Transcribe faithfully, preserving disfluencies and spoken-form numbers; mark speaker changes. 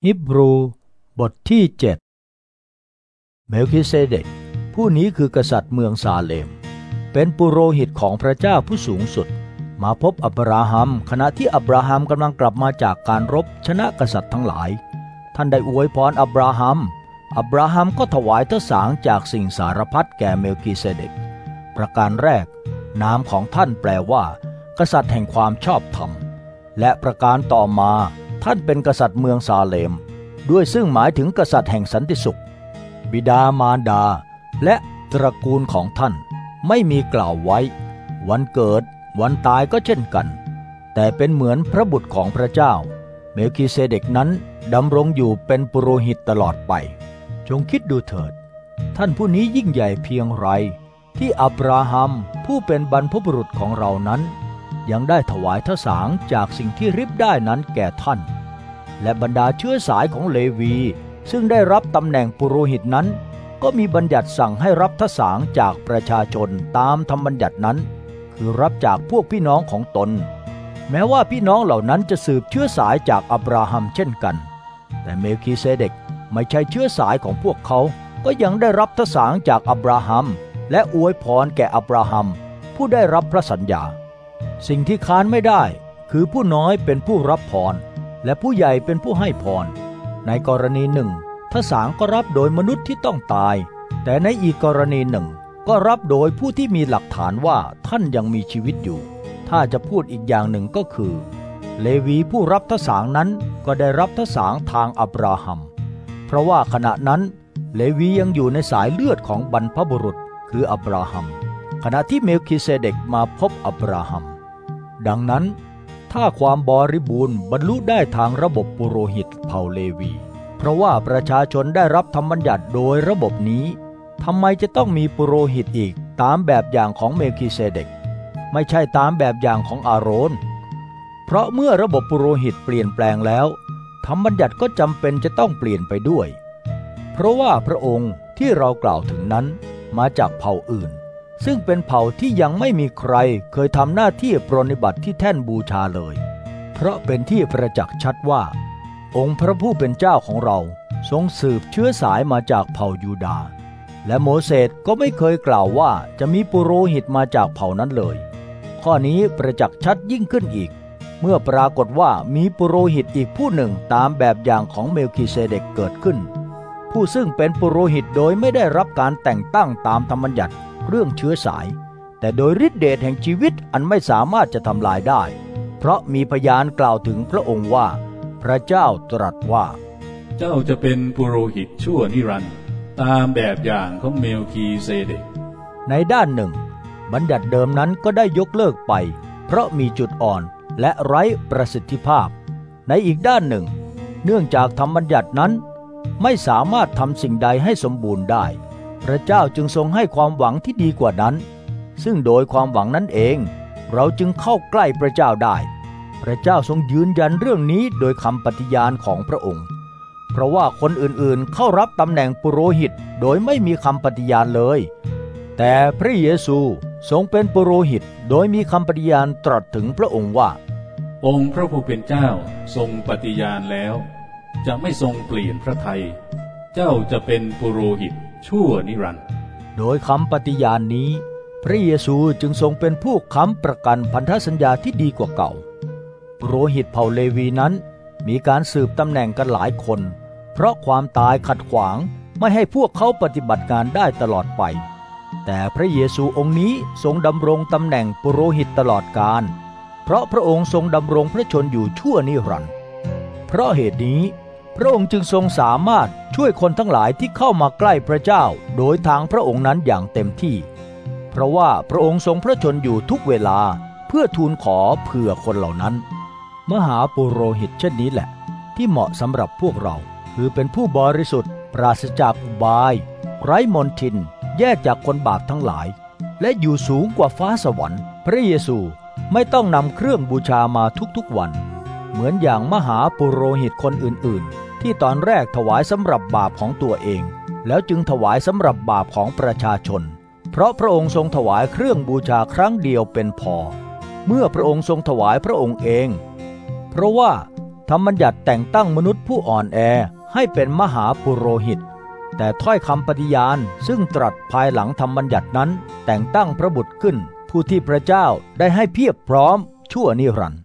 Speaker 1: ฮิบรูบทที่เจ็ดเมลคิเซเดกผู้นี้คือกษัตริย์เมืองซาเลมเป็นปุโรหิตของพระเจ้าผู้สูงสุดมาพบอับราฮัมขณะที่อับราฮัมกำลังกลับมาจากการรบชนะกษัตริย์ทั้งหลายท่านได้อวยพรอับราฮัมอับราฮัมก็ถวายทศางจากสิ่งสารพัดแก่เมลคิเซเดกประการแรกนามของท่านแปลว่ากษัตริย์แห่งความชอบธรรมและประการต่อมาท่านเป็นกษัตริย์เมืองซาเลมด้วยซึ่งหมายถึงกษัตริย์แห่งสันติสุขบิดามารดาและตระกูลของท่านไม่มีกล่าวไว้วันเกิดวันตายก็เช่นกันแต่เป็นเหมือนพระบุตรของพระเจ้าเมลคิเซเดกนั้นดำรงอยู่เป็นปุโรหิตตลอดไปจงคิดดูเถิดท่านผู้นี้ยิ่งใหญ่เพียงไรที่อับราฮัมผู้เป็นบรรพบุรุษของเรานั้นยังได้ถวายทศางจากสิ่งที่ริบได้นั้นแก่ท่านและบรรดาเชื้อสายของเลวีซึ่งได้รับตำแหน่งปุโรหิตนั้นก็มีบัญญัติสั่งให้รับทศางจากประชาชนตามธรรมบัญญัตินั้นคือรับจากพวกพี่น้องของตนแม้ว่าพี่น้องเหล่านั้นจะสืบเชื้อสายจากอับราฮัมเช่นกันแต่เมลคิเซเดกไม่ใช่เชื้อสายของพวกเขาก็ยังได้รับทศางจากอับราฮัมและอวยพรแก่อับราฮัมผู้ได้รับพระสัญญาสิ่งที่ค้านไม่ได้คือผู้น้อยเป็นผู้รับพรและผู้ใหญ่เป็นผู้ให้พรในกรณีหนึ่งทศางก็รับโดยมนุษย์ที่ต้องตายแต่ในอีกกรณีหนึ่งก็รับโดยผู้ที่มีหลักฐานว่าท่านยังมีชีวิตอยู่ถ้าจะพูดอีกอย่างหนึ่งก็คือเลวีผู้รับทศางนั้นก็ได้รับทศางทางอับราฮัมเพราะว่าขณะนั้นเลวียังอยู่ในสายเลือดของบรรพบุรุษคืออับราฮัมขณะที่เมลคิเซเดกมาพบอับราฮัมดังนั้นถ้าความบริบูรณ์บรรลุได้ทางระบบปุโรหิตเผ่าเลวีเพราะว่าประชาชนได้รับธรรมบัญญัติโดยระบบนี้ทำไมจะต้องมีปุโรหิตอีกตามแบบอย่างของเมลคิเซเดกไม่ใช่ตามแบบอย่างของอาโรนเพราะเมื่อระบบปุโรหิตเปลี่ยนแปลงแล้วธรรมบัญญัติก็จำเป็นจะต้องเปลี่ยนไปด้วยเพราะว่าพระองค์ที่เรากล่าวถึงนั้นมาจากเผ่าอื่นซึ่งเป็นเผ่าที่ยังไม่มีใครเคยทำหน้าที่ปรนนิบัติที่แท่นบูชาเลยเพราะเป็นที่ประจักษ์ชัดว่าองค์พระผู้เป็นเจ้าของเราทรงสืบเชื้อสายมาจากเผ่ายูดาห์และโมเสสก็ไม่เคยกล่าวว่าจะมีปุโรหิตมาจากเผ่านั้นเลยข้อนี้ประจักษ์ชัดยิ่งขึ้นอีกเมื่อปรากฏว่ามีปุโรหิตอีกผู้หนึ่งตามแบบอย่างของเมลคิเซเดกเกิดขึ้นผู้ซึ่งเป็นปุโรหิตโดยไม่ได้รับการแต่งตั้งตามธรรมบัญญัติเรื่องเชื้อสายแต่โดยฤทธิเดชแห่งชีวิตอันไม่สามารถจะทำลายได้เพราะมีพยานกล่าวถึงพระองค์ว่าพระเจ้าตรัสว่า
Speaker 2: เจ้าจะเป็นปุโรหิตชั่วนิรันดร์ตามแบบอย่างของเมลคีเซเดก
Speaker 1: ในด้านหนึ่งบัญญัติเดิมนั้นก็ได้ยกเลิกไปเพราะมีจุดอ่อนและไร้ประสิทธิภาพในอีกด้านหนึ่งเนื่องจากธรรมบัญญัตินั้นไม่สามารถทำสิ่งใดให้สมบูรณ์ได้พระเจ้าจึงทรงให้ความหวังที่ดีกว่านั้นซึ่งโดยความหวังนั้นเองเราจึงเข้าใกล้พระเจ้าได้พระเจ้าทรงยืนยันเรื่องนี้โดยคำปฏิญาณของพระองค์เพราะว่าคนอื่นๆเข้ารับตำแหน่งปุโรหิตโดยไม่มีคำปฏิญาณเลยแต่พระเยซูทรงเป็นปุโรหิตโดยมีคำปฏิญาณตรัสถึงพระองค์ว่า
Speaker 2: องค์พระผู้เป็นเจ้าทรงปฏิญาณแล้วจะไม่ทรงเปลี่ยนพระทัยเจ้าจะเป็นปุโรหิตชั่วนิรันดร์
Speaker 1: โดยคำปฏิญาณนี้พระเยซูจึงทรงเป็นผู้ค้ำประกันพันธสัญญาที่ดีกว่าเก่าปุโรหิตเผ่าเลวีนั้นมีการสืบตำแหน่งกันหลายคนเพราะความตายขัดขวางไม่ให้พวกเขาปฏิบัติงานได้ตลอดไปแต่พระเยซูองค์นี้ทรงดำรงตำแหน่งปุโรหิตตลอดกาลเพราะพระองค์ทรงดำรงพระชนอยู่ชั่วนิรันดร์เพราะเหตุนี้พระองค์จึงทรงสามารถช่วยคนทั้งหลายที่เข้ามาใกล้พระเจ้าโดยทางพระองค์นั้นอย่างเต็มที่เพราะว่าพระองค์ทรงพระชนอยู่ทุกเวลาเพื่อทูลขอเผื่อคนเหล่านั้นมหาปุโรหิตเช่นนี้แหละที่เหมาะสำหรับพวกเราคือเป็นผู้บริสุทธิ์ปราศจากอุบายไร้มนทินแยกจากคนบาปทั้งหลายและอยู่สูงกว่าฟ้าสวรรค์พระเยซูไม่ต้องนำเครื่องบูชามาทุกๆวันเหมือนอย่างมหาปุโรหิตคนอื่นๆที่ตอนแรกถวายสำหรับบาปของตัวเองแล้วจึงถวายสำหรับบาปของประชาชนเพราะพระองค์ทรงถวายเครื่องบูชาครั้งเดียวเป็นพอเมื่อพระองค์ทรงถวายพระองค์เองเพราะว่าธรรมบัญญัติแต่งตั้งมนุษย์ผู้อ่อนแอให้เป็นมหาปุโรหิตแต่ถ้อยคำปฏิญาณซึ่งตรัสภายหลังธรรมบัญญัตินั้นแต่งตั้งพระบุตรขึ้นผู้ที่พระเจ้าได้ให้เพียบพร้อมชั่วนิรันดร์